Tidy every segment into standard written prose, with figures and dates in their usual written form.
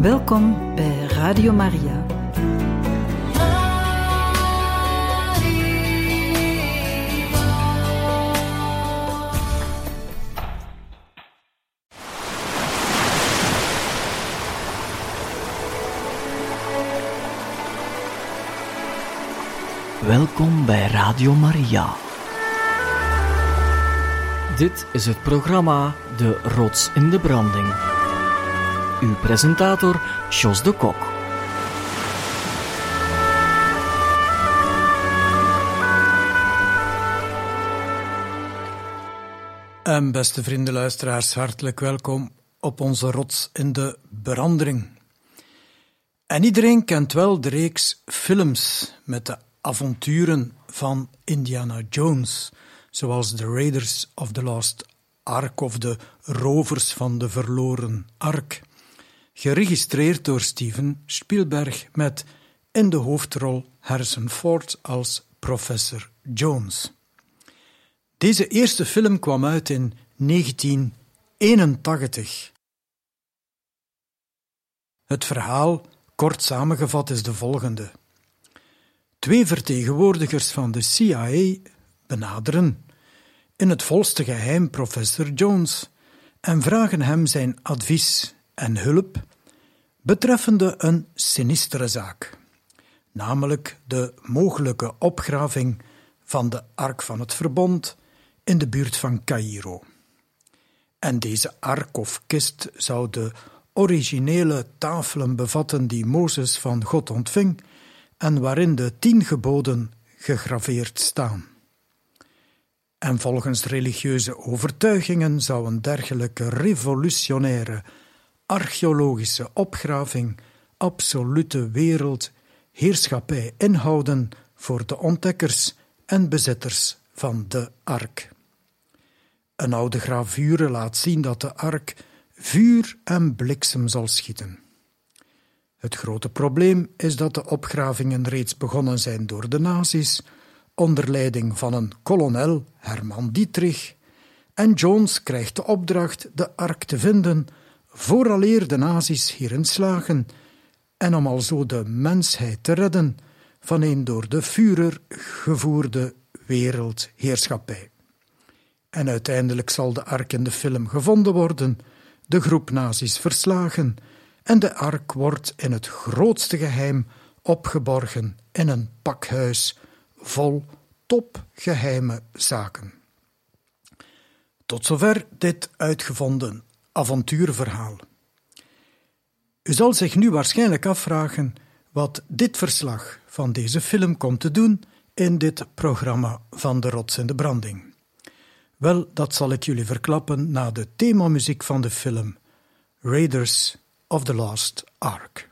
Welkom bij Radio Maria. Welkom bij Radio Maria. Dit is het programma De Rots in de Branding. Uw presentator, Jos de Kok. En beste vrienden luisteraars, hartelijk welkom op onze Rots in de Branding. En iedereen kent wel de reeks films met de avonturen van Indiana Jones, zoals The Raiders of the Lost Ark of de Rovers van de Verloren Ark, geregistreerd door Steven Spielberg met in de hoofdrol Harrison Ford als professor Jones. Deze eerste film kwam uit in 1981. Het verhaal, kort samengevat, is de volgende. 2 vertegenwoordigers van de CIA benaderen in het volste geheim professor Jones en vragen hem zijn advies en hulp betreffende een sinistere zaak, namelijk de mogelijke opgraving van de Ark van het Verbond in de buurt van Caïro. En deze ark of kist zou de originele tafelen bevatten die Mozes van God ontving en waarin de 10 geboden gegraveerd staan. En volgens religieuze overtuigingen zou een dergelijke revolutionaire archeologische opgraving absolute wereldheerschappij inhouden voor de ontdekkers en bezitters van de ark. Een oude gravure laat zien dat de ark vuur en bliksem zal schieten. Het grote probleem is dat de opgravingen reeds begonnen zijn door de nazi's, onder leiding van een kolonel, Herman Dietrich, en Jones krijgt de opdracht de ark te vinden vooraleer de nazi's hierin slagen en om alzo de mensheid te redden van een door de Führer gevoerde wereldheerschappij. En uiteindelijk zal de ark in de film gevonden worden, de groep nazi's verslagen en de ark wordt in het grootste geheim opgeborgen in een pakhuis vol topgeheime zaken. Tot zover dit uitgevonden avontuurverhaal. U zal zich nu waarschijnlijk afvragen wat dit verslag van deze film komt te doen in dit programma van De Rots in de Branding. Wel, dat zal ik jullie verklappen na de themamuziek van de film Raiders of the Lost Ark.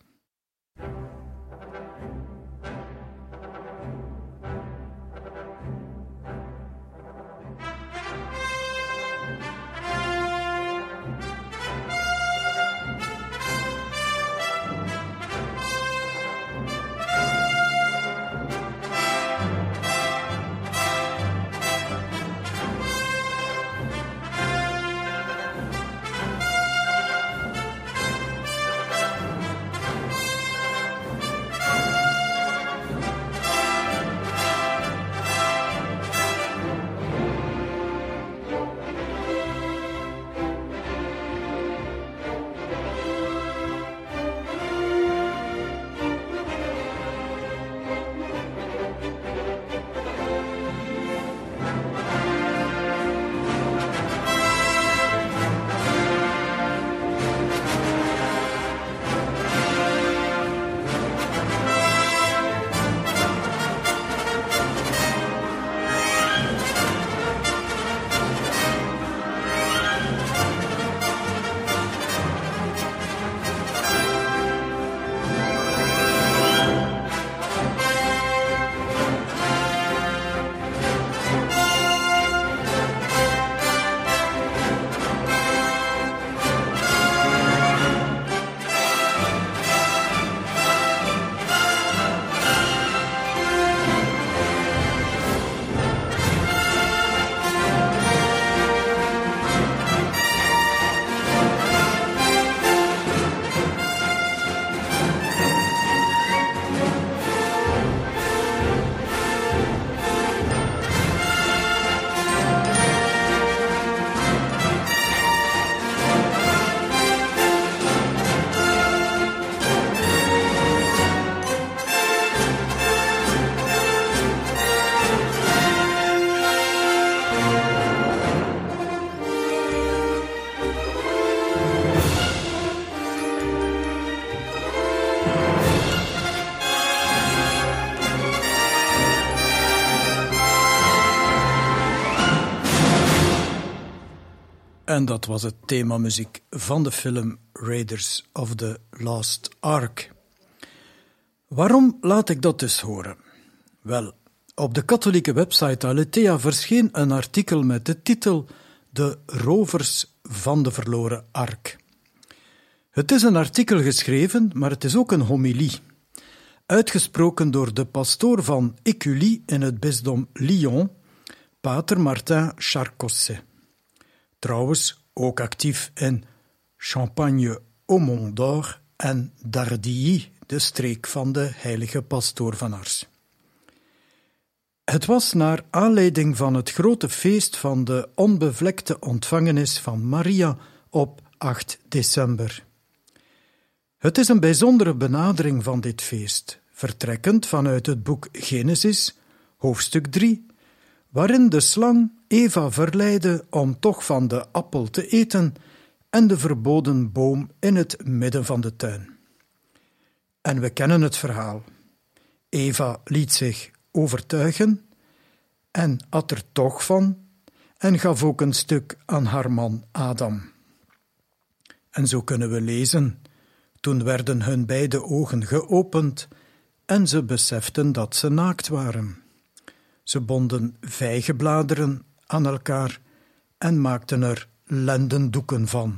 En dat was het themamuziek van de film Raiders of the Lost Ark. Waarom laat ik dat dus horen? Wel, op de katholieke website Aletheia verscheen een artikel met de titel De rovers van de verloren ark. Het is een artikel geschreven, maar het is ook een homilie. Uitgesproken door de pastoor van Écully in het bisdom Lyon, pater Martin Charcosset. Trouwens ook actief in Champagne-Aumont-d'Or en Dardilly, de streek van de heilige pastoor van Ars. Het was naar aanleiding van het grote feest van de onbevlekte ontvangenis van Maria op 8 december. Het is een bijzondere benadering van dit feest, vertrekkend vanuit het boek Genesis, hoofdstuk 3, waarin de slang Eva verleidde om toch van de appel te eten en de verboden boom in het midden van de tuin. En we kennen het verhaal. Eva liet zich overtuigen en at er toch van en gaf ook een stuk aan haar man Adam. En zo kunnen we lezen: toen werden hun beide ogen geopend en ze beseften dat ze naakt waren. Ze bonden vijgenbladeren aan elkaar en maakten er lendendoeken van.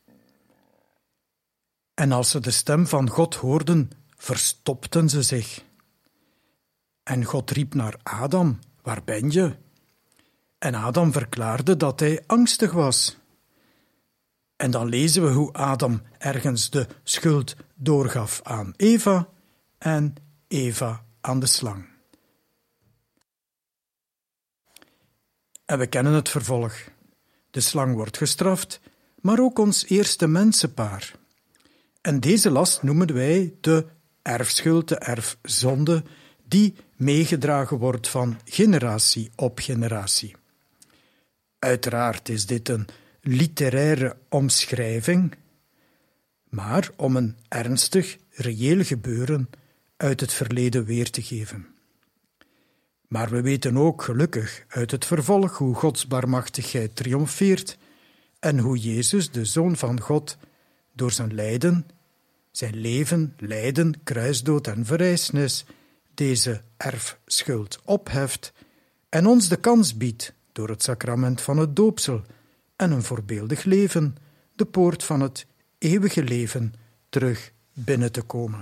En als ze de stem van God hoorden, verstopten ze zich. En God riep naar Adam: waar ben je? En Adam verklaarde dat hij angstig was. En dan lezen we hoe Adam ergens de schuld doorgaf aan Eva en Eva aan de slang. En we kennen het vervolg. De slang wordt gestraft, maar ook ons eerste mensenpaar. En deze last noemen wij de erfschuld, de erfzonde, die meegedragen wordt van generatie op generatie. Uiteraard is dit een literaire omschrijving, maar om een ernstig, reëel gebeuren uit het verleden weer te geven. Maar we weten ook gelukkig uit het vervolg hoe Gods barmachtigheid triomfeert en hoe Jezus, de Zoon van God, door zijn lijden, zijn leven, lijden, kruisdood en verrijzenis, deze erfschuld opheft en ons de kans biedt door het sacrament van het doopsel en een voorbeeldig leven de poort van het eeuwige leven terug binnen te komen.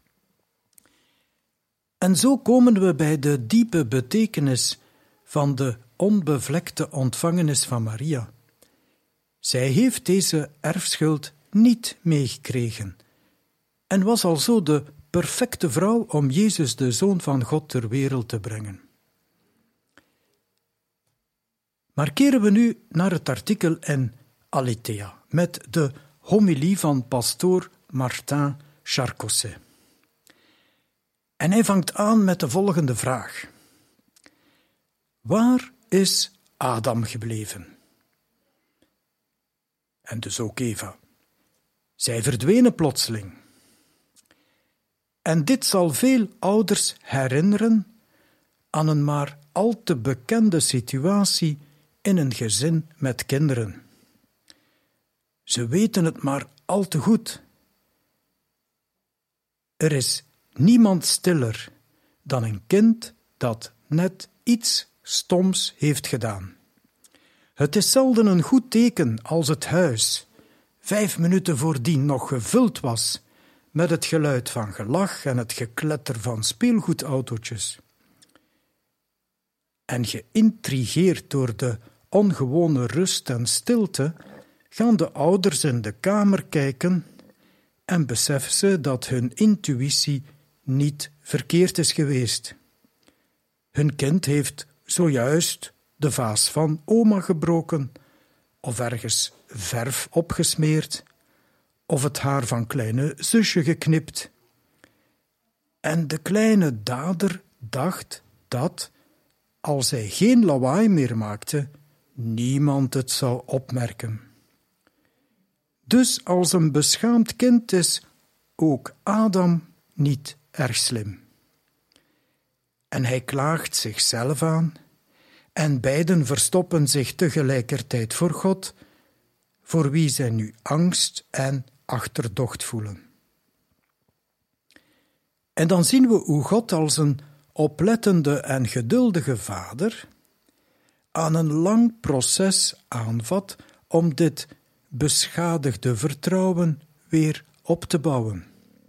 En zo komen we bij de diepe betekenis van de onbevlekte ontvangenis van Maria. Zij heeft deze erfschuld niet meegekregen en was alzo de perfecte vrouw om Jezus, de Zoon van God, ter wereld te brengen. Maar keren we nu naar het artikel in Aletheia met de homilie van pastoor Martin Charcosset. En hij vangt aan met de volgende vraag: waar is Adam gebleven? En dus ook Eva. Zij verdwenen plotseling. En dit zal veel ouders herinneren aan een maar al te bekende situatie in een gezin met kinderen. Ze weten het maar al te goed. Er is niemand stiller dan een kind dat net iets stoms heeft gedaan. Het is zelden een goed teken als het huis 5 minuten voordien nog gevuld was met het geluid van gelach en het gekletter van speelgoedautootjes. En geïntrigeerd door de ongewone rust en stilte gaan de ouders in de kamer kijken en beseffen ze dat hun intuïtie niet verkeerd is geweest. Hun kind heeft zojuist de vaas van oma gebroken, of ergens verf opgesmeerd, of het haar van kleine zusje geknipt. En de kleine dader dacht dat, als hij geen lawaai meer maakte, niemand het zou opmerken. Dus als een beschaamd kind is ook Adam niet erg slim. En hij klaagt zichzelf aan, en beiden verstoppen zich tegelijkertijd voor God, voor wie zij nu angst en achterdocht voelen. En dan zien we hoe God als een oplettende en geduldige vader aan een lang proces aanvat om dit beschadigde vertrouwen weer op te bouwen.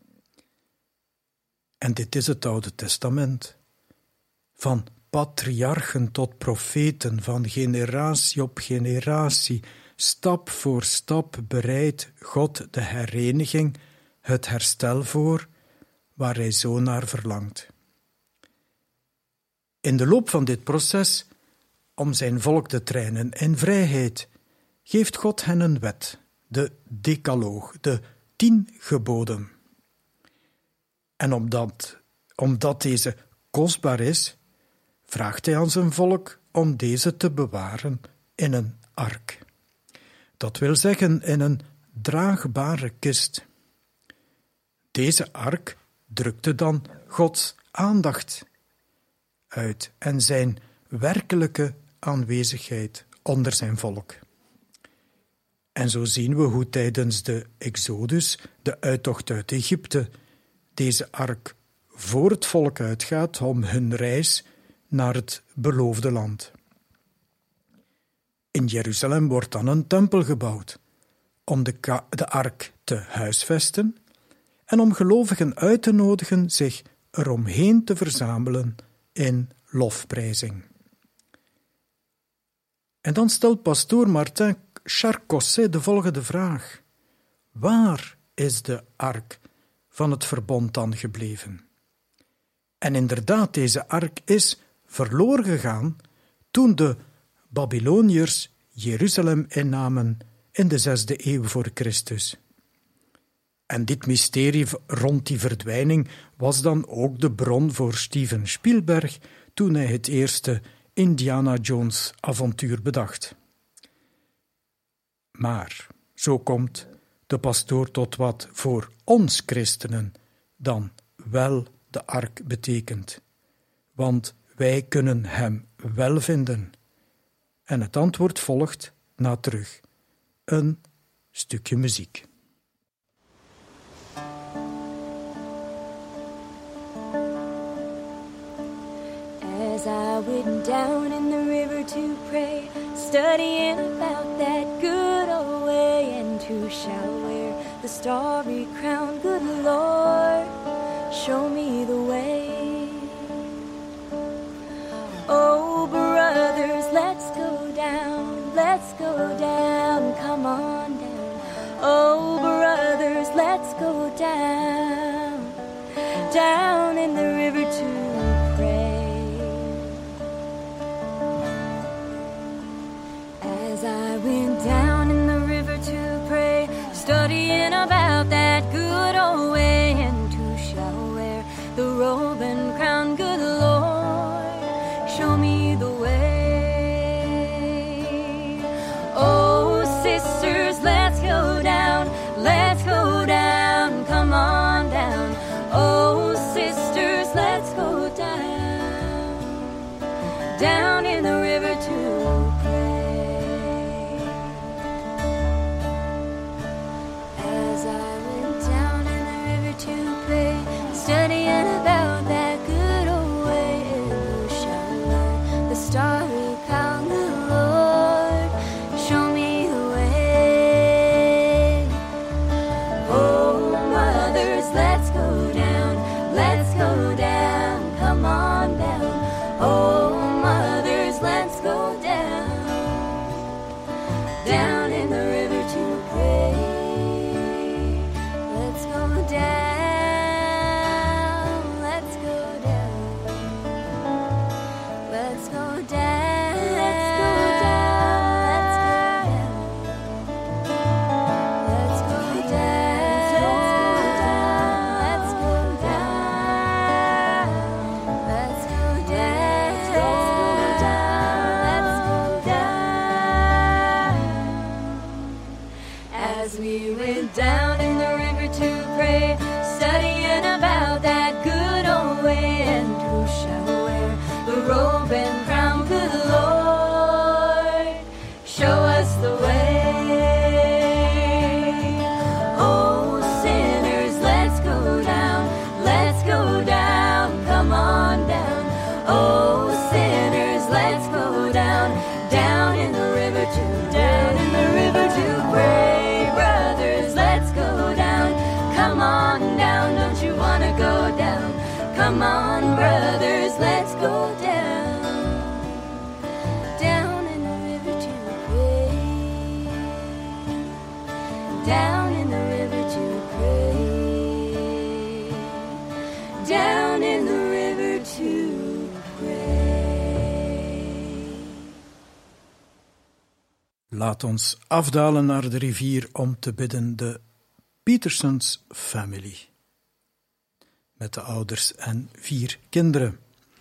En dit is het Oude Testament. Van patriarchen tot profeten, van generatie op generatie, stap voor stap bereidt God de hereniging, het herstel voor, waar hij zo naar verlangt. In de loop van dit proces, om zijn volk te trainen in vrijheid, geeft God hen een wet, de Decaloog, de 10 geboden. En omdat deze kostbaar is, vraagt hij aan zijn volk om deze te bewaren in een ark. Dat wil zeggen in een draagbare kist. Deze ark drukte dan Gods aandacht uit en zijn werkelijke aanwezigheid onder zijn volk. En zo zien we hoe tijdens de Exodus, de uittocht uit Egypte, deze ark voor het volk uitgaat om hun reis naar het beloofde land. In Jeruzalem wordt dan een tempel gebouwd om de ark te huisvesten en om gelovigen uit te nodigen zich eromheen te verzamelen in lofprijzing. En dan stelt pastoor Martin Charcosset de volgende vraag: waar is de ark van het verbond dan gebleven? En inderdaad, deze ark is verloren gegaan toen de Babyloniërs Jeruzalem innamen in de 6e eeuw voor Christus. En dit mysterie rond die verdwijning was dan ook de bron voor Steven Spielberg toen hij het eerste Indiana Jones avontuur bedacht. Maar zo komt de pastoor tot wat voor ons christenen dan wel de ark betekent. Want wij kunnen hem wel vinden. En het antwoord volgt na terug een stukje muziek. As I went down in the river to pray, studying about that good old way, and who shall wear the starry crown? Good Lord, show me the way. Oh, brothers, let's go down, come on down. Oh, brothers, let's go down, down in the river to pray. As I went down in the river to pray, studying about that good old way, and who shall wear the robe and crown? Good Lord, show me the way. Oh, sisters, let's go down, come on down. Oh, sisters, let's go down, down in the river to pray. As I went down in the river to pray, studying about that good old way, and who shall wear the starry crown? The Lord, show me the way. Oh, mothers, let's go down, come on down. Oh, mothers, let's go down, down in the river to pray. Let's go down, let's go down, let's go down, let's go down, let's go down, let's go down, let's go down, let's go down. As we went down in the river to pray, studying about that good old way, and who shall wear the robe and crown? Good Lord, show us the way. down in the river to pray, down in the river to pray. Laat ons afdalen naar de rivier om te bidden, de Petersons Family. Met de ouders en 4 kinderen.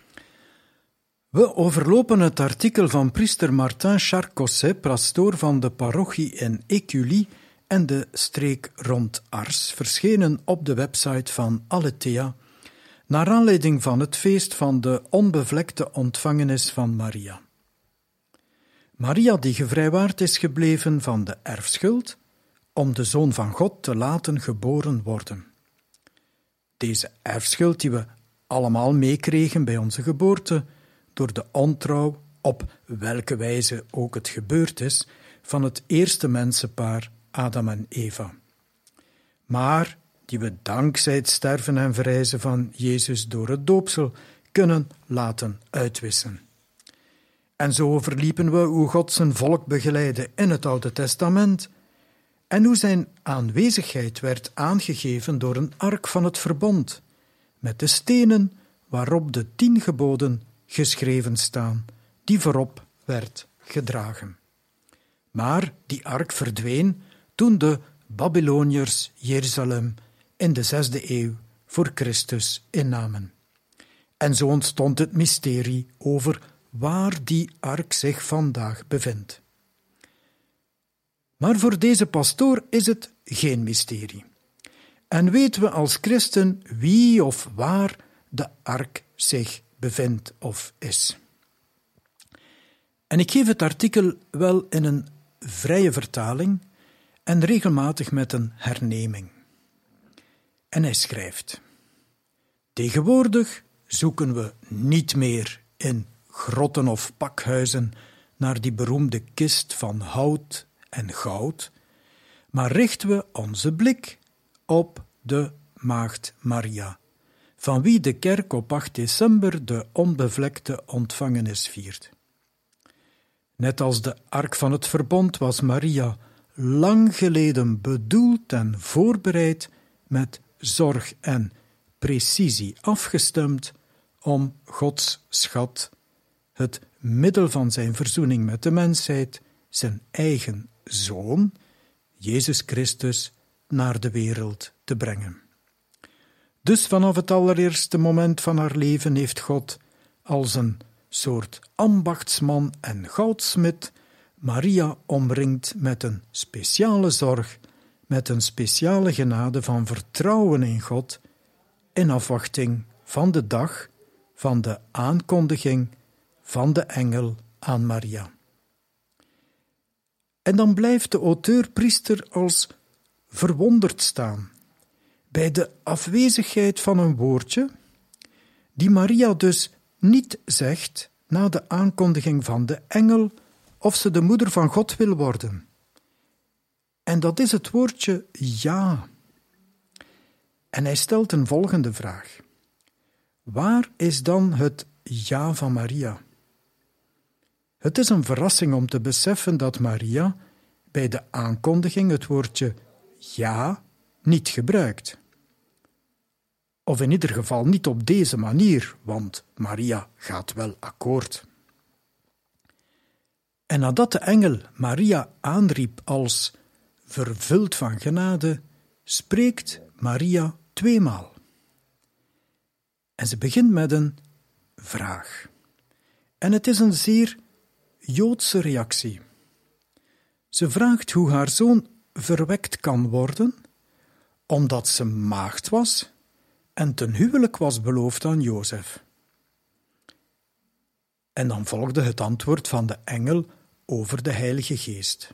We overlopen het artikel van priester Martin Charcosset, pastoor van de parochie in Écully en de streek rond Ars, verschenen op de website van Aletheia, naar aanleiding van het feest van de onbevlekte ontvangenis van Maria. Maria die gevrijwaard is gebleven van de erfschuld, om de Zoon van God te laten geboren worden. Deze erfschuld die we allemaal meekregen bij onze geboorte, door de ontrouw, op welke wijze ook het gebeurd is, van het eerste mensenpaar Adam en Eva. Maar die we dankzij het sterven en verrijzen van Jezus door het doopsel kunnen laten uitwissen. En zo overliepen we hoe God zijn volk begeleidde in het Oude Testament en hoe zijn aanwezigheid werd aangegeven door een ark van het verbond, met de stenen waarop de 10 geboden geschreven staan, die voorop werd gedragen. Maar die ark verdween toen de Babyloniërs Jeruzalem in de 6e eeuw voor Christus innamen. En zo ontstond het mysterie over waar die ark zich vandaag bevindt. Maar voor deze pastoor is het geen mysterie. En weten we als christen wie of waar de ark zich bevindt of is. En ik geef het artikel wel in een vrije vertaling en regelmatig met een herneming. En hij schrijft: tegenwoordig zoeken we niet meer in grotten of pakhuizen naar die beroemde kist van hout en goud, maar richten we onze blik op de Maagd Maria, van wie de kerk op 8 december de onbevlekte ontvangenis viert. Net als de ark van het verbond was Maria lang geleden bedoeld en voorbereid, met zorg en precisie afgestemd om Gods schat, het middel van zijn verzoening met de mensheid, zijn eigen Zoon, Jezus Christus, naar de wereld te brengen. Dus vanaf het allereerste moment van haar leven heeft God als een soort ambachtsman en goudsmid Maria omringd met een speciale zorg, met een speciale genade van vertrouwen in God, in afwachting van de dag van de aankondiging van de engel aan Maria. En dan blijft de auteur-priester als verwonderd staan bij de afwezigheid van een woordje, die Maria dus niet zegt na de aankondiging van de engel of ze de moeder van God wil worden. En dat is het woordje ja. En hij stelt een volgende vraag. Waar is dan het ja van Maria? Het is een verrassing om te beseffen dat Maria bij de aankondiging het woordje ja niet gebruikt. Of in ieder geval niet op deze manier, want Maria gaat wel akkoord. En nadat de engel Maria aanriep als vervuld van genade, spreekt Maria 2 maal. En ze begint met een vraag. En het is een zeer Joodse reactie. Ze vraagt hoe haar zoon verwekt kan worden, omdat ze maagd was en ten huwelijk was beloofd aan Jozef. En dan volgde het antwoord van de engel over de Heilige Geest.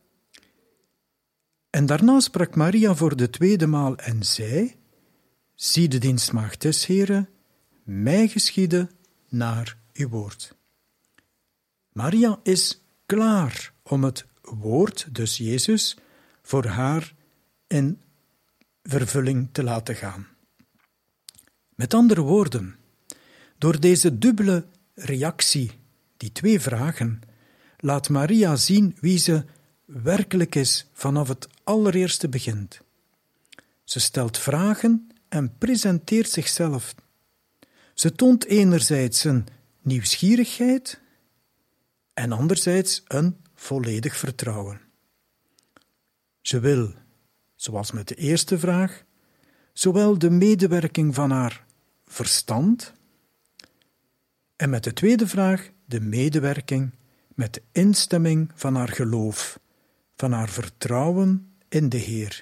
En daarna sprak Maria voor de 2e maal en zei: zie de dienstmaagd des Heren, mij geschieden naar uw woord. Maria is klaar om het woord, dus Jezus, voor haar in vervulling te laten gaan. Met andere woorden, door deze dubbele reactie, die 2 vragen, laat Maria zien wie ze werkelijk is vanaf het allereerste begin. Ze stelt vragen en presenteert zichzelf. Ze toont enerzijds een nieuwsgierigheid en anderzijds een volledig vertrouwen. Ze wil, zoals met de eerste vraag, zowel de medewerking van haar verstand en met de tweede vraag de medewerking met de instemming van haar geloof, van haar vertrouwen in de Heer.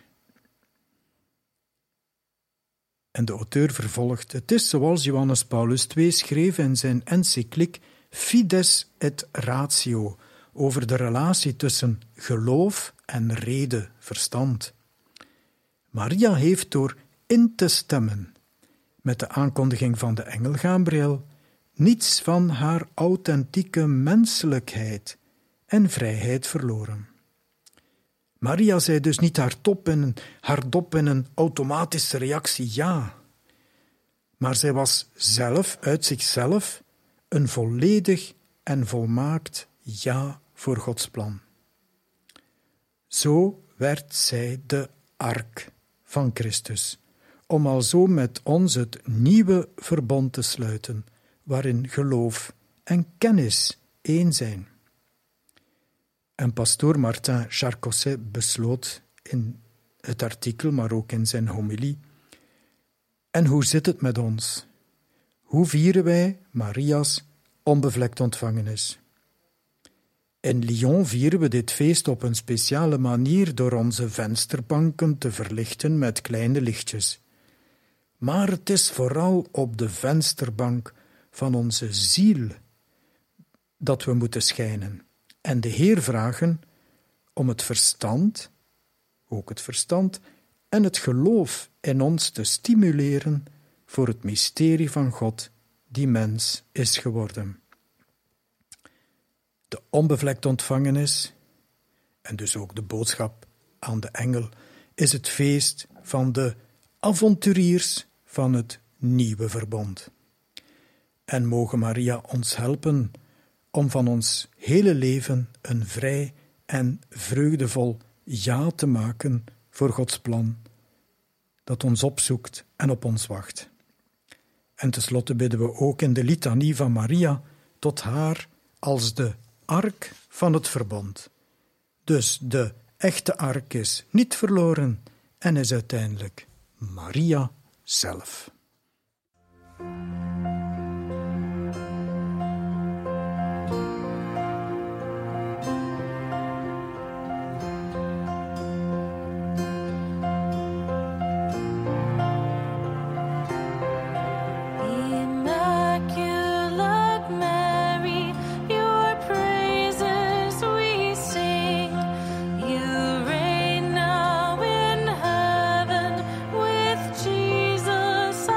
En de auteur vervolgt: het is zoals Johannes Paulus II schreef in zijn encycliek Fides et Ratio, over de relatie tussen geloof en rede, verstand. Maria heeft door in te stemmen met de aankondiging van de engel Gabriel niets van haar authentieke menselijkheid en vrijheid verloren. Maria zei dus niet hardop in een automatische reactie ja, maar zij was zelf uit zichzelf een volledig en volmaakt ja voor Gods plan. Zo werd zij de ark van Christus, om alzo met ons het nieuwe verbond te sluiten, waarin geloof en kennis één zijn. En pastoor Martin Charcosset besloot in het artikel, maar ook in zijn homilie: en hoe zit het met ons? Hoe vieren wij Maria's onbevlekt ontvangenis? In Lyon vieren we dit feest op een speciale manier door onze vensterbanken te verlichten met kleine lichtjes. Maar het is vooral op de vensterbank van onze ziel dat we moeten schijnen en de Heer vragen om het verstand, ook het verstand, en het geloof in ons te stimuleren voor het mysterie van God die mens is geworden. De onbevlekt ontvangenis, en dus ook de boodschap aan de engel, is het feest van de avonturiers van het nieuwe verbond. En mogen Maria ons helpen om van ons hele leven een vrij en vreugdevol ja te maken voor Gods plan, dat ons opzoekt en op ons wacht. En tenslotte bidden we ook in de litanie van Maria tot haar als de ark van het verbond. Dus de echte ark is niet verloren en is uiteindelijk Maria zelf. Jesus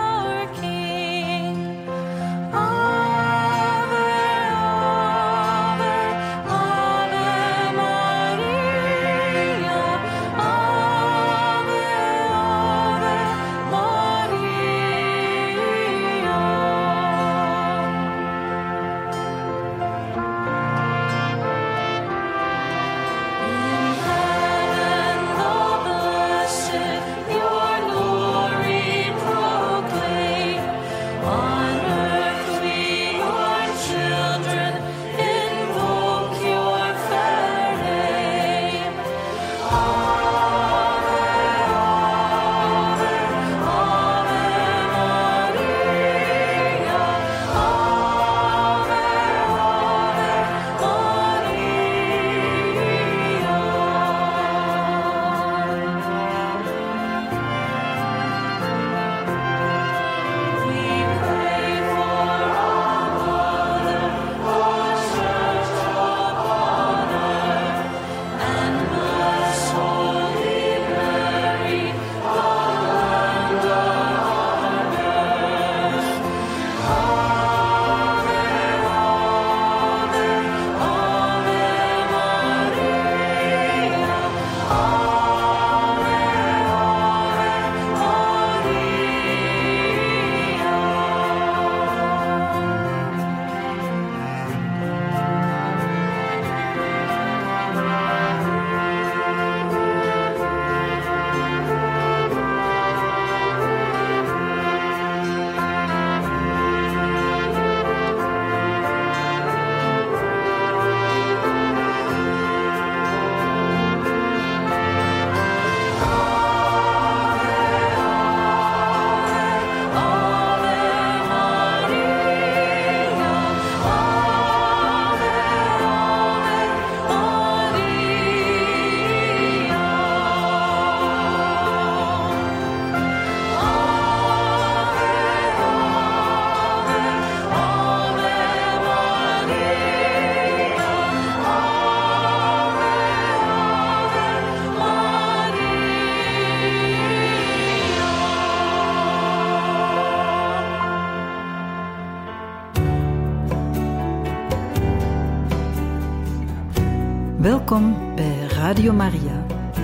Radio Maria.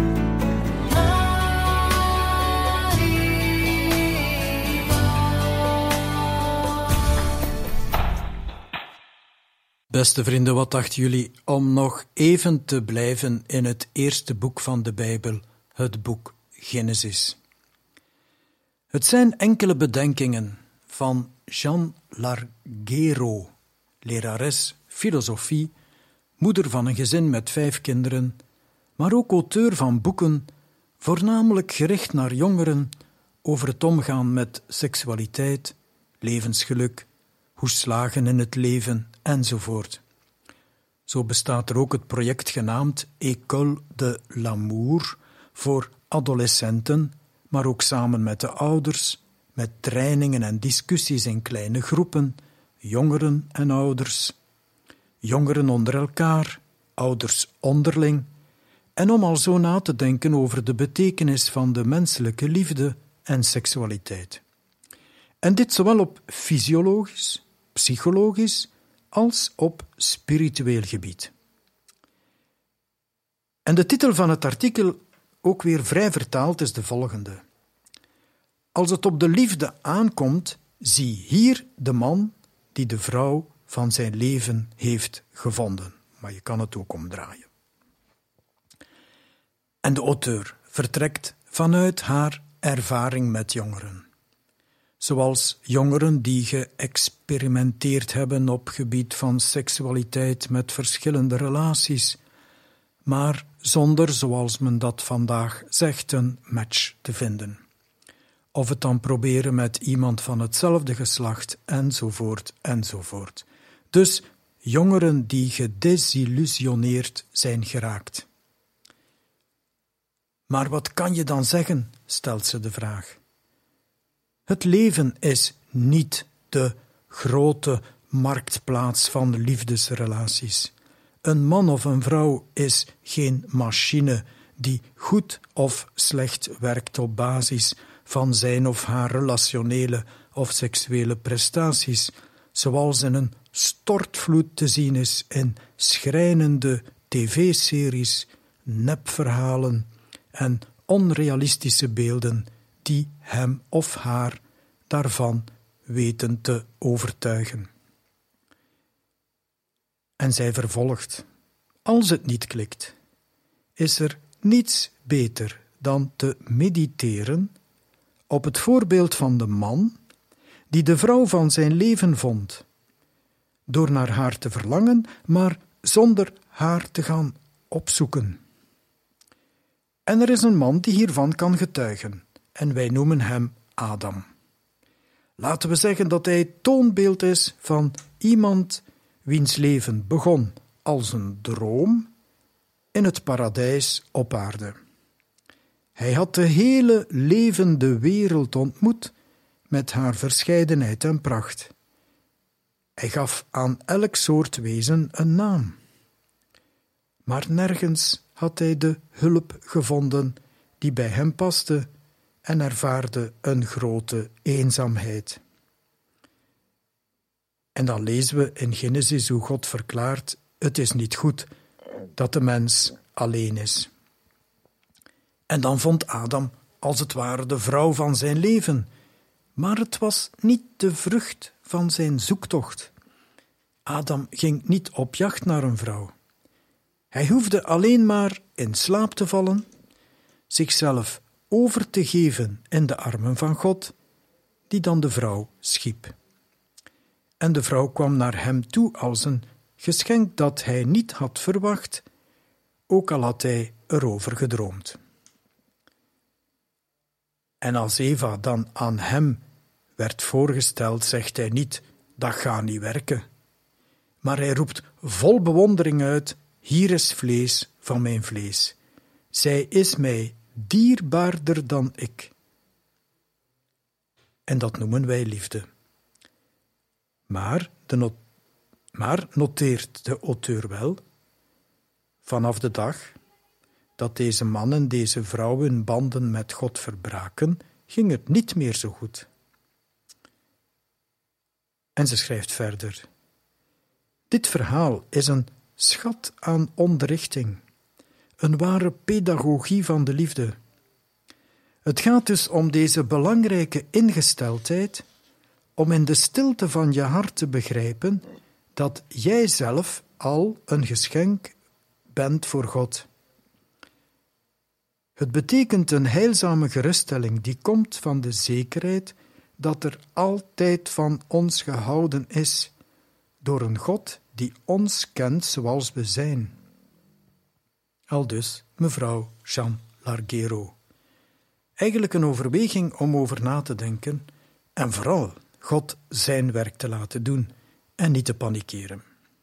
Beste vrienden, wat dachten jullie om nog even te blijven in het eerste boek van de Bijbel, het boek Genesis? Het zijn enkele bedenkingen van Jean Larguero, lerares filosofie, moeder van een gezin met 5 kinderen, maar ook auteur van boeken, voornamelijk gericht naar jongeren, over het omgaan met seksualiteit, levensgeluk, hoe slagen in het leven, enzovoort. Zo bestaat er ook het project genaamd École de l'Amour voor adolescenten, maar ook samen met de ouders, met trainingen en discussies in kleine groepen, jongeren en ouders, jongeren onder elkaar, ouders onderling, en om al zo na te denken over de betekenis van de menselijke liefde en seksualiteit. En dit zowel op fysiologisch, psychologisch als op spiritueel gebied. En de titel van het artikel, ook weer vrij vertaald, is de volgende. Als het op de liefde aankomt, zie hier de man die de vrouw van zijn leven heeft gevonden. Maar je kan het ook omdraaien. En de auteur vertrekt vanuit haar ervaring met jongeren. Zoals jongeren die geëxperimenteerd hebben op gebied van seksualiteit met verschillende relaties, maar zonder, zoals men dat vandaag zegt, een match te vinden. Of het dan proberen met iemand van hetzelfde geslacht, enzovoort, enzovoort. Dus jongeren die gedesillusioneerd zijn geraakt. Maar wat kan je dan zeggen, stelt ze de vraag. Het leven is niet de grote marktplaats van liefdesrelaties. Een man of een vrouw is geen machine die goed of slecht werkt op basis van zijn of haar relationele of seksuele prestaties, zoals in een stortvloed te zien is in schrijnende tv-series, nepverhalen en onrealistische beelden die hem of haar daarvan weten te overtuigen. En zij vervolgt, als het niet klikt, is er niets beter dan te mediteren op het voorbeeld van de man die de vrouw van zijn leven vond, door naar haar te verlangen, maar zonder haar te gaan opzoeken. En er is een man die hiervan kan getuigen, en wij noemen hem Adam. Laten we zeggen dat hij het toonbeeld is van iemand wiens leven begon als een droom in het paradijs op aarde. Hij had de hele levende wereld ontmoet met haar verscheidenheid en pracht. Hij gaf aan elk soort wezen een naam. Maar nergens had hij de hulp gevonden die bij hem paste en ervaarde een grote eenzaamheid. En dan lezen we in Genesis hoe God verklaart, het is niet goed dat de mens alleen is. En dan vond Adam als het ware de vrouw van zijn leven, maar het was niet de vrucht van zijn zoektocht. Adam ging niet op jacht naar een vrouw. Hij hoefde alleen maar in slaap te vallen, zichzelf over te geven in de armen van God, die dan de vrouw schiep. En de vrouw kwam naar hem toe als een geschenk dat hij niet had verwacht, ook al had hij erover gedroomd. En als Eva dan aan hem werd voorgesteld, zegt hij niet, dat gaat niet werken. Maar hij roept vol bewondering uit, hier is vlees van mijn vlees. Zij is mij dierbaarder dan ik. En dat noemen wij liefde. Maar noteert de auteur wel, vanaf de dag dat deze mannen, deze vrouwen banden met God verbraken, ging het niet meer zo goed. En ze schrijft verder. Dit verhaal is een schat aan onderrichting, een ware pedagogie van de liefde. Het gaat dus om deze belangrijke ingesteldheid, om in de stilte van je hart te begrijpen dat jij zelf al een geschenk bent voor God. Het betekent een heilzame geruststelling die komt van de zekerheid dat er altijd van ons gehouden is, door een God die ons kent zoals we zijn. Aldus mevrouw Jeanne Larguero. Eigenlijk een overweging om over na te denken en vooral God zijn werk te laten doen en niet te panikeren.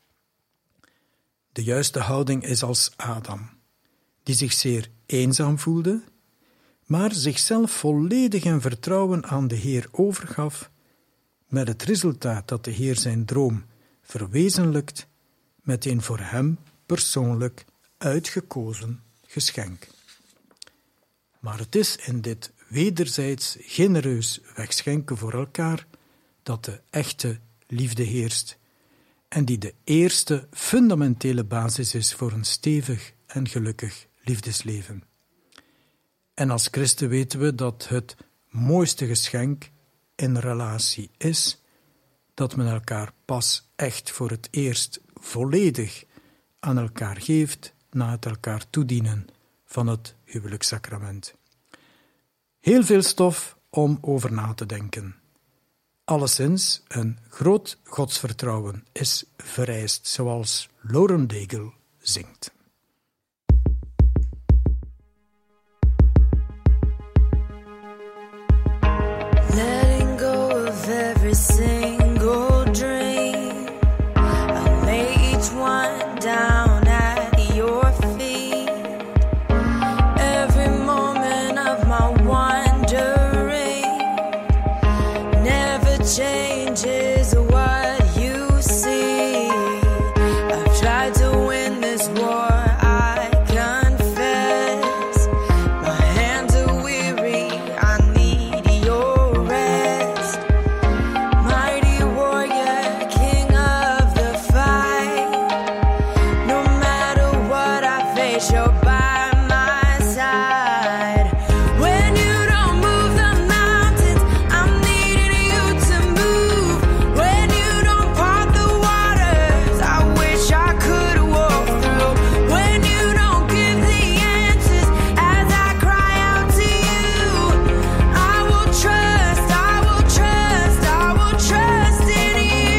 De juiste houding is als Adam, die zich zeer eenzaam voelde, maar zichzelf volledig in vertrouwen aan de Heer overgaf, met het resultaat dat de Heer zijn droom verwezenlijkt met een voor hem persoonlijk uitgekozen geschenk. Maar het is in dit wederzijds genereus wegschenken voor elkaar dat de echte liefde heerst en die de eerste fundamentele basis is voor een stevig en gelukkig liefdesleven. En als christen weten we dat het mooiste geschenk in relatie is dat men elkaar pas echt voor het eerst volledig aan elkaar geeft na het elkaar toedienen van het huwelijkssacrament. Heel veel stof om over na te denken. Alleszins, een groot godsvertrouwen is vereist, zoals Lauren Daigle zingt. Letting go of every single dream, I lay each one down at your feet. Every moment of my wandering never changes what you see. I've tried to win this war, I confess. My hands are weary, I need your rest. Mighty warrior, king of the fight. No matter what I face, you're by my side. When you don't move the mountains, I'm needing you to move. When you don't part the waters, I wish I could walk through. When you don't give the answers as I cry out to you, I will trust, I will trust, I will trust in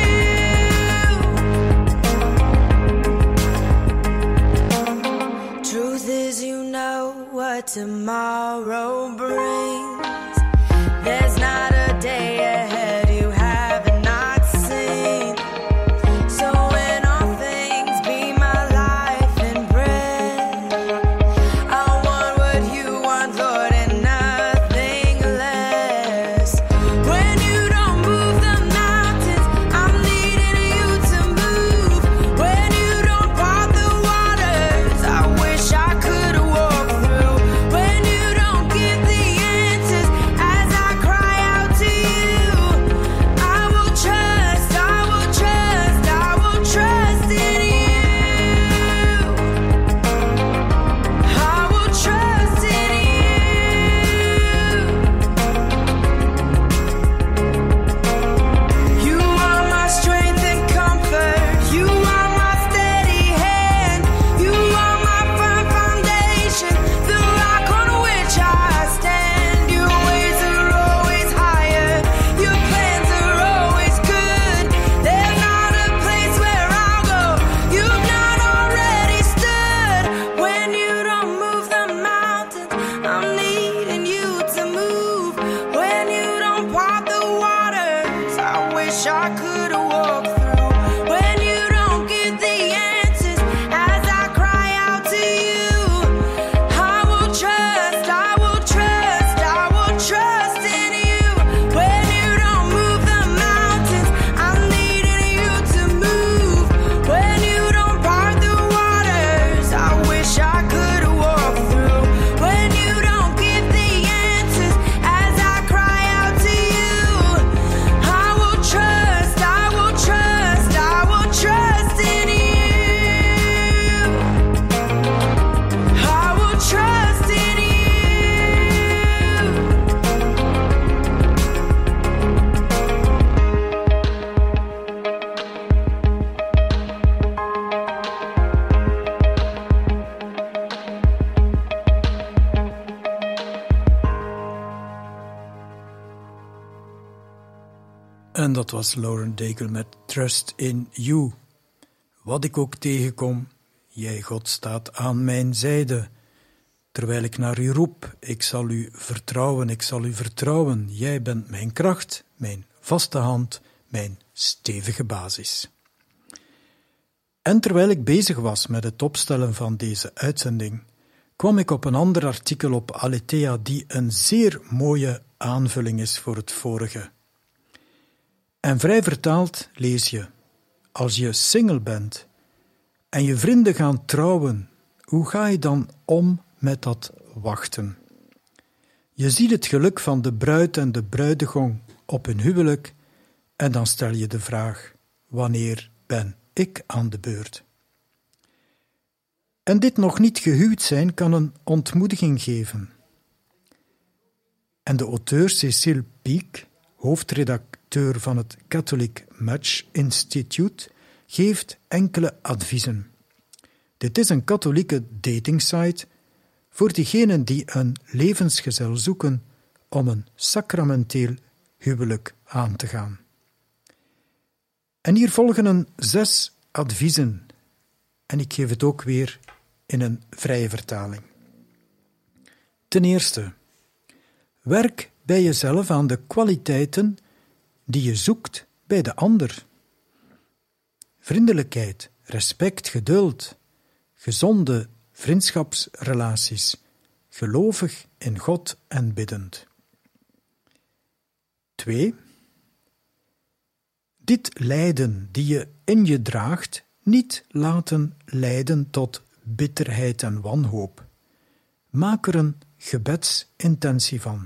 you. Truth is, you know what tomorrow brings. There's not a day ahead you have not seen. So in all things, be my life and breath. I want what you want, Lord, and nothing less. When you don't move the mountains, I'm needing you to move. When you don't part the waters, I wish I could walk through. When you don't give the answers as I cry out to you, I will trust, I will trust, I will trust in you. I will trust in you. You are my strength and comfort. You are my steady hand. You are my firm foundation, the rock on which I stand. Your ways are always higher. Your plans are always good. There's not a place where I'll go you've not already stood. When you don't move the mountains, I'm needing you to move. When you don't part the waters, I wish I could walk through. When you don't give the answers as I cry out to you, I will trust, I will trust, I will trust in you. When you don't move the mountains, I'm needing you to move. When you don't part the waters, I wish I could walk through. When you don't give the answers as I cry out to you, I will trust, I En dat was Lauren Daigle met Trust in You. Wat ik ook tegenkom, jij God staat aan mijn zijde. Terwijl ik naar u roep, ik zal u vertrouwen. Jij bent mijn kracht, mijn vaste hand, mijn stevige basis. En terwijl ik bezig was met het opstellen van deze uitzending, kwam ik op een ander artikel op Aletheia die een zeer mooie aanvulling is voor het vorige. En vrij vertaald lees je: als je single bent en je vrienden gaan trouwen, hoe ga je dan om met dat wachten? Je ziet het geluk van de bruid en de bruidegom op hun huwelijk en dan stel je de vraag: wanneer ben ik aan de beurt? En dit nog niet gehuwd zijn kan een ontmoediging geven. En de auteur Cécile Pieck, hoofdredacteur van het Catholic Match Institute, geeft enkele adviezen. Dit is een katholieke datingsite voor diegenen die een levensgezel zoeken om een sacramenteel huwelijk aan te gaan. En hier volgen 6 adviezen, en ik geef het ook weer in een vrije vertaling. Ten eerste, werk bij jezelf aan de kwaliteiten die je zoekt bij de ander. Vriendelijkheid, respect, geduld, gezonde vriendschapsrelaties, gelovig in God en biddend. 2. Dit lijden die je in je draagt, niet laten leiden tot bitterheid en wanhoop. Maak er een gebedsintentie van.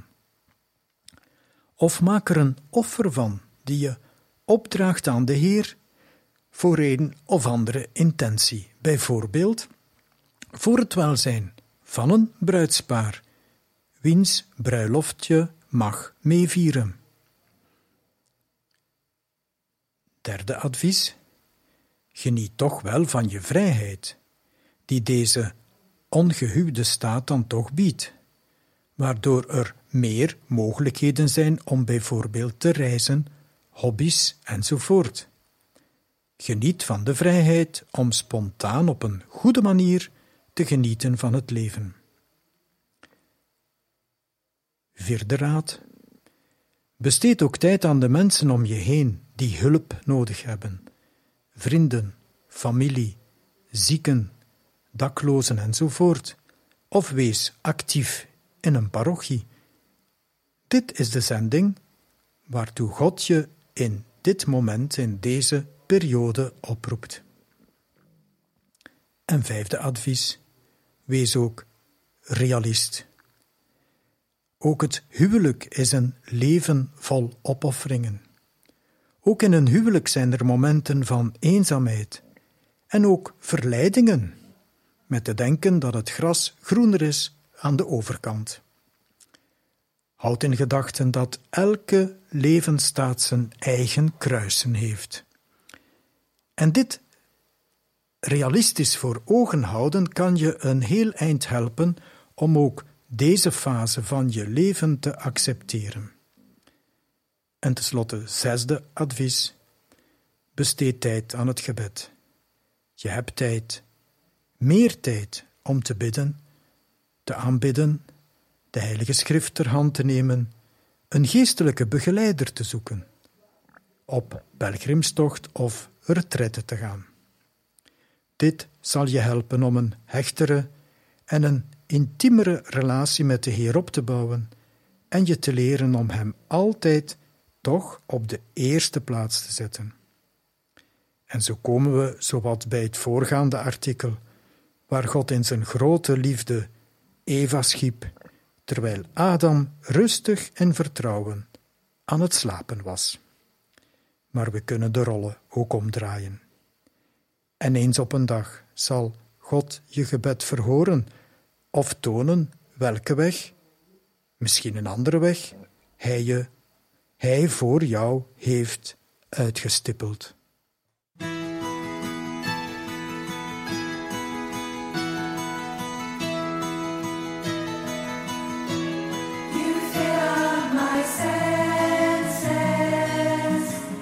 Of maak er een offer van, die je opdraagt aan de Heer voor een of andere intentie. Bijvoorbeeld voor het welzijn van een bruidspaar, wiens bruiloft je mag meevieren. Derde advies: geniet toch wel van je vrijheid, die deze ongehuwde staat dan toch biedt, waardoor er meer mogelijkheden zijn om bijvoorbeeld te reizen, hobby's enzovoort. Geniet van de vrijheid om spontaan op een goede manier te genieten van het leven. Vierde raad: besteed ook tijd aan de mensen om je heen die hulp nodig hebben. Vrienden, familie, zieken, daklozen enzovoort. Of wees actief in een parochie. Dit is de zending waartoe God je in dit moment, in deze periode oproept. En vijfde advies: wees ook realist. Ook het huwelijk is een leven vol opofferingen. Ook in een huwelijk zijn er momenten van eenzaamheid en ook verleidingen, met te denken dat het gras groener is aan de overkant. Houd in gedachten dat elke levensstaat zijn eigen kruisen heeft. En dit realistisch voor ogen houden kan je een heel eind helpen om ook deze fase van je leven te accepteren. En tenslotte, zesde advies: besteed tijd aan het gebed. Je hebt tijd, meer tijd om te bidden, te aanbidden, de Heilige Schrift ter hand te nemen, een geestelijke begeleider te zoeken, op pelgrimstocht of retraite te gaan. Dit zal je helpen om een hechtere en een intiemere relatie met de Heer op te bouwen en je te leren om Hem altijd toch op de eerste plaats te zetten. En zo komen we zowat bij het voorgaande artikel, waar God in zijn grote liefde Eva schiep, terwijl Adam rustig en vertrouwen aan het slapen was. Maar we kunnen de rollen ook omdraaien. En eens op een dag zal God je gebed verhoren of tonen welke weg, misschien een andere weg, Hij voor jou heeft uitgestippeld. You fill my senses.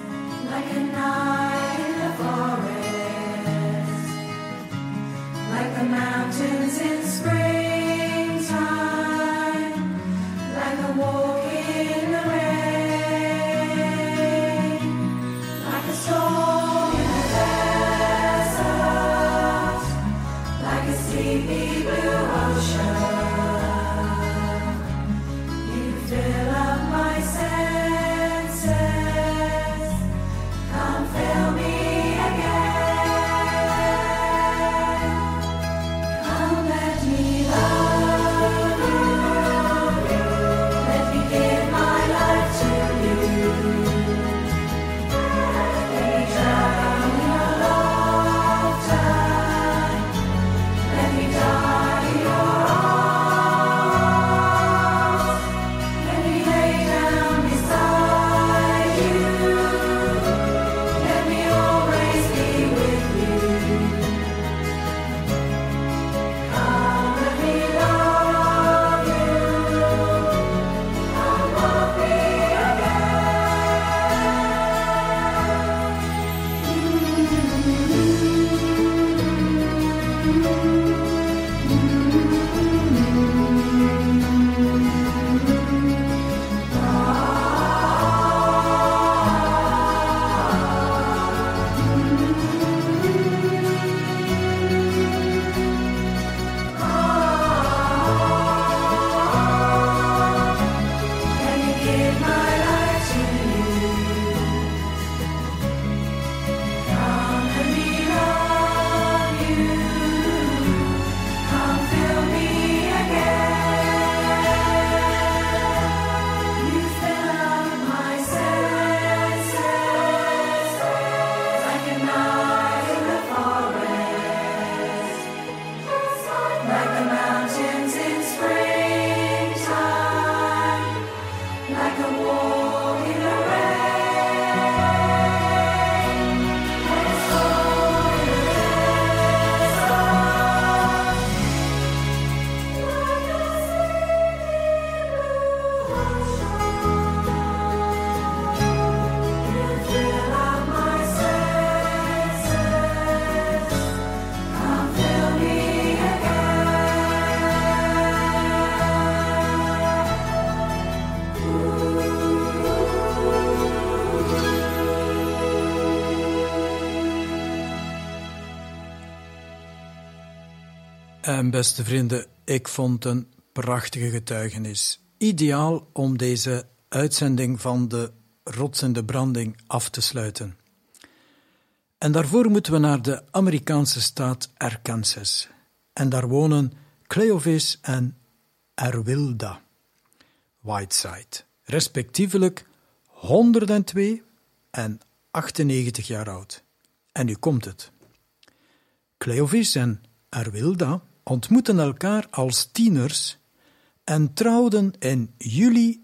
En beste vrienden, ik vond een prachtige getuigenis. Ideaal om deze uitzending van de Rots in de Branding af te sluiten. En daarvoor moeten we naar de Amerikaanse staat Arkansas. En daar wonen Cleophas en Erwilda Whiteside, respectievelijk 102 en 98 jaar oud. En nu komt het. Cleophas en Erwilda ontmoetten elkaar als tieners en trouwden in juli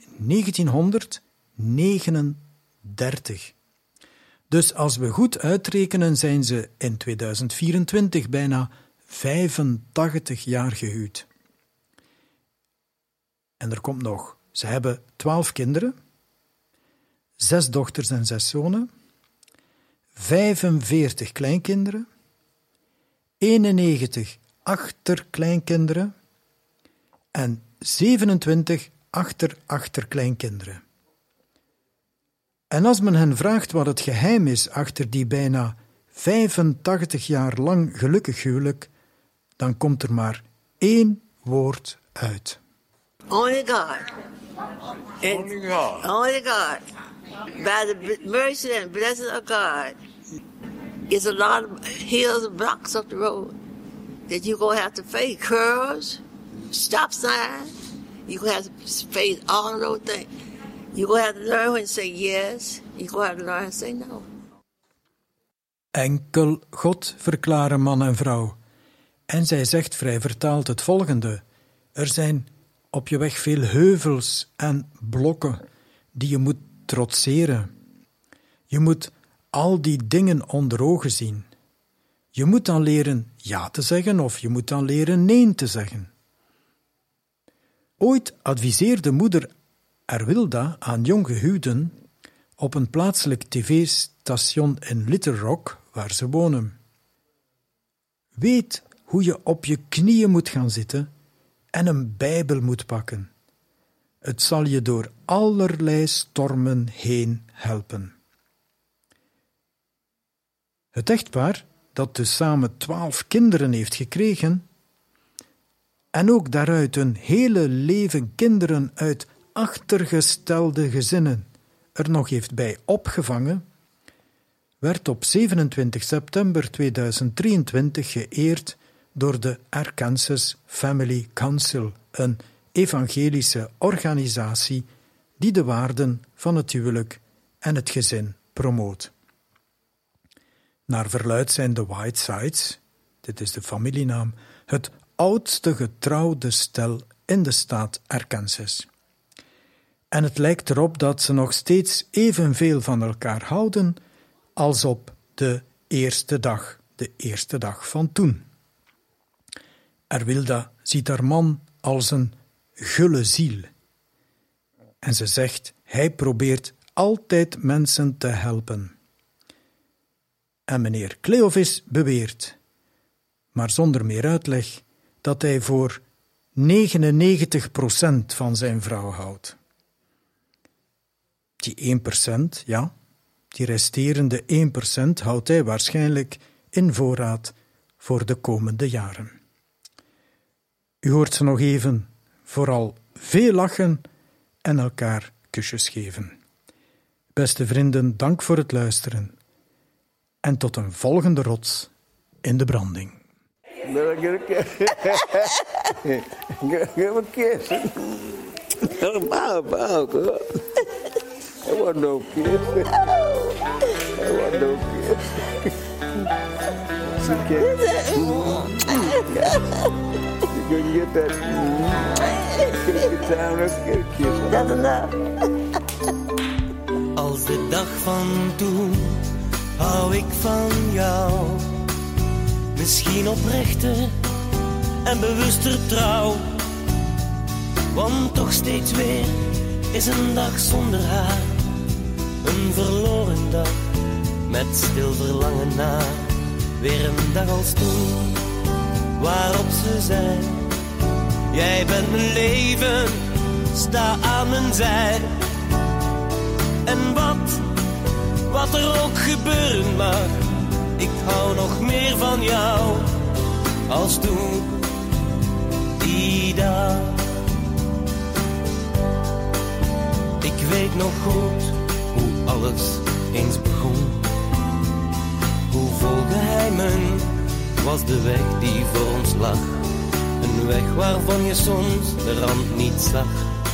1939. Dus als we goed uitrekenen zijn ze in 2024 bijna 85 jaar gehuwd. En er komt nog. Ze hebben 12 kinderen, 6 dochters en 6 zonen, 45 kleinkinderen, 91 achterkleinkinderen en 27 achterkleinkinderen. En als men hen vraagt wat het geheim is achter die bijna 85 jaar lang gelukkig huwelijk, dan komt er maar 1 woord uit. Only God. Only God. Only God. By the mercy and blessing of God, it's a lot of hills and blocks up the road that you're going to have to face. Curves, stop signs. You're going to have to face all of those things. You're going to have to learn when to say yes. You're going to have to learn to say no. Enkel God, verklaren man en vrouw. En zij zegt vrij vertaald het volgende. Er zijn op je weg veel heuvels en blokken die je moet trotseren. Je moet al die dingen onder ogen zien. Je moet dan leren ja te zeggen of je moet dan leren nee te zeggen. Ooit adviseerde moeder Erwilda aan jonggehuwden op een plaatselijk tv-station in Little Rock, waar ze wonen. Weet hoe je op je knieën moet gaan zitten en een Bijbel moet pakken. Het zal je door allerlei stormen heen helpen. Het echtpaar, dat dus samen 12 kinderen heeft gekregen, en ook daaruit een hele leven kinderen uit achtergestelde gezinnen er nog heeft bij opgevangen, werd op 27 september 2023 geëerd door de Arkansas Family Council, een evangelische organisatie die de waarden van het huwelijk en het gezin promoot. Naar verluidt zijn de Whitesides, dit is de familienaam, het oudste getrouwde stel in de staat Arkansas. En het lijkt erop dat ze nog steeds evenveel van elkaar houden als op de eerste dag van toen. Erwilda ziet haar man als een gulle ziel. En ze zegt, hij probeert altijd mensen te helpen. En meneer Cleophas beweert, maar zonder meer uitleg, dat hij voor 99% van zijn vrouw houdt. Die 1%, ja, die resterende 1% houdt hij waarschijnlijk in voorraad voor de komende jaren. U hoort ze nog even, vooral veel lachen en elkaar kusjes geven. Beste vrienden, dank voor het luisteren. En tot een volgende rots in de branding. Let her get a kiss. Give him a kiss. Bow, girl. That wasn't no kiss. That wasn't no kiss. She can't. You couldn't get that. Couldn't get down. Let's get a kiss. That's enough. Als de dag van toen hou ik van jou. Misschien oprechter en bewuster trouw. Want toch steeds weer is een dag zonder haar. Een verloren dag met stil verlangen naar. Weer een dag als toen, waarop ze zei: jij bent mijn leven, sta aan mijn zij. En wat er ook gebeuren mag, ik hou nog meer van jou als toen. die dag. Ik weet nog goed hoe alles eens begon. Hoe vol geheimen was de weg die voor ons lag. Een weg waarvan je soms de rand niet zag.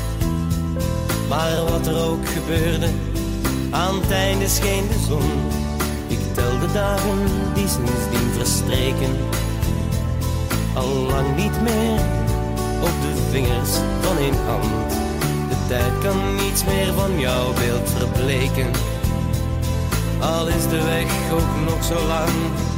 Maar wat er ook gebeurde, aan het einde scheen de zon. Ik tel de dagen die sindsdien verstreken. Al lang niet meer op de vingers van één hand. De tijd kan niets meer van jouw beeld verbleken. Al is de weg ook nog zo lang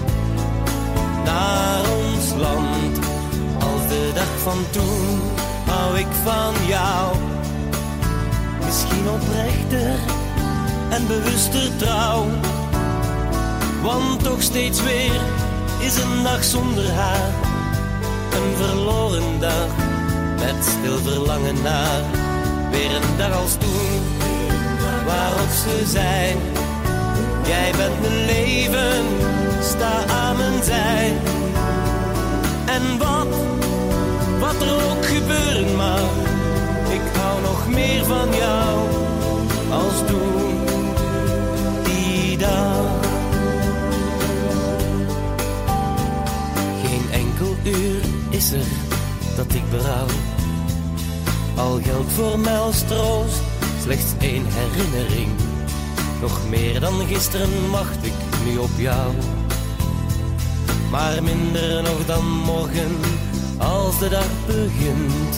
naar ons land. Als de dag van toen hou ik van jou. Misschien oprechter en bewuster trouw. Want toch steeds weer is een dag zonder haar. Een verloren dag met stil verlangen naar. Weer een dag als toen, waarop ze zei: jij bent mijn leven, sta aan mijn zij. En wat er ook gebeuren mag, ik hou nog meer van jou als toen, die dag. Geen enkel uur is er dat ik berouw. Al geldt voor mij als troost slechts één herinnering. Nog meer dan gisteren wacht ik nu op jou. Maar minder nog dan morgen als de dag begint.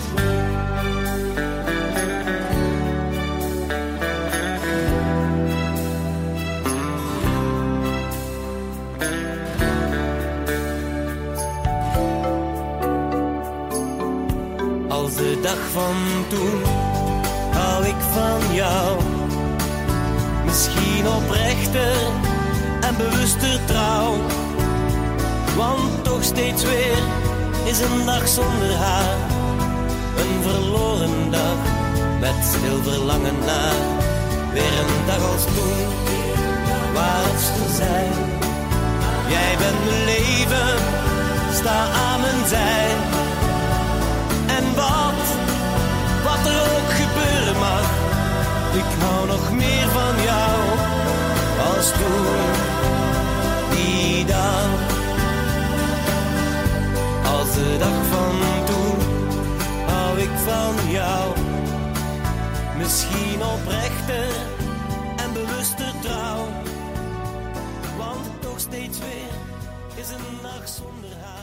Als de dag van toen hou ik van jou. Misschien oprechter en bewuster trouw. Want toch steeds weer is een dag zonder haar. Een verloren dag met stil verlangen naar. Weer een dag als toen, waarop ze zei: jij bent mijn leven, sta aan mijn zij. En wat er ook gebeuren mag, ik hou nog meer van jou als toen, die dag. Als de dag van toen hou ik van jou. Misschien oprechter en bewuster trouw. Want toch steeds weer is een dag zonder haar.